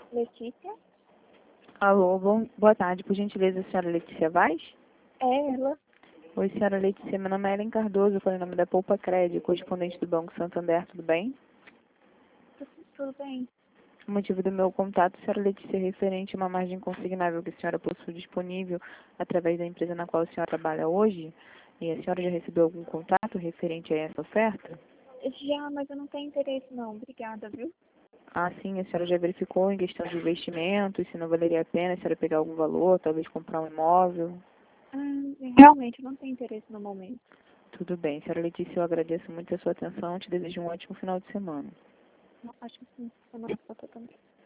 Letícia? Alô, boa tarde, por gentileza, a senhora Letícia Vaz? É ela. Oi, senhora Letícia, meu nome é Ellen Cardoso, falei em nome da Poupa Crédito, correspondente do Banco Santander, tudo bem? Tudo bem. O motivo do meu contato, senhora Letícia, é referente a uma margem consignável que a senhora possui disponível através da empresa na qual a senhora trabalha hoje, e a senhora já recebeu algum contato referente a essa oferta? Já, mas eu não tenho interesse não. Obrigada, viu? Ah, sim, a senhora já verificou em questão de investimento, se não valeria a pena a senhora pegar algum valor, talvez comprar um imóvel? Realmente, eu não tenho interesse no momento. Tudo bem, senhora Letícia, eu agradeço muito a sua atenção, te desejo um ótimo final de semana. Acho que sim, semana passada também.